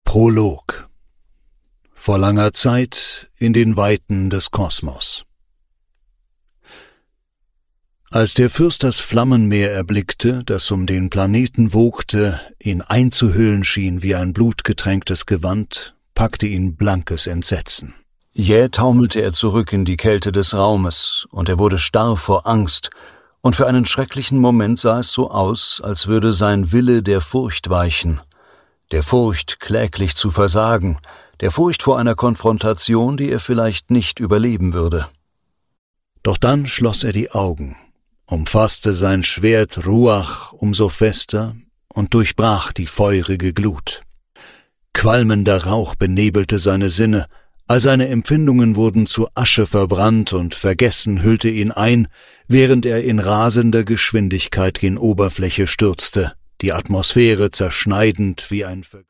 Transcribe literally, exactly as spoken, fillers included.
Prolog. Vor langer Zeit in den Weiten des Kosmos. Als der Fürst das Flammenmeer erblickte, das um den Planeten wogte, ihn einzuhüllen schien wie ein blutgetränktes Gewand, packte ihn blankes Entsetzen. Jäh taumelte er zurück in die Kälte des Raumes, und er wurde starr vor Angst, und für einen schrecklichen Moment sah es so aus, als würde sein Wille der Furcht weichen, der Furcht kläglich zu versagen, der Furcht vor einer Konfrontation, die er vielleicht nicht überleben würde. Doch dann schloss er die Augen, umfasste sein Schwert Ruach umso fester und durchbrach die feurige Glut. Qualmender Rauch benebelte seine Sinne, all seine Empfindungen wurden zu Asche verbrannt und Vergessen hüllte ihn ein, während er in rasender Geschwindigkeit gen Oberfläche stürzte, die Atmosphäre zerschneidend wie ein Ver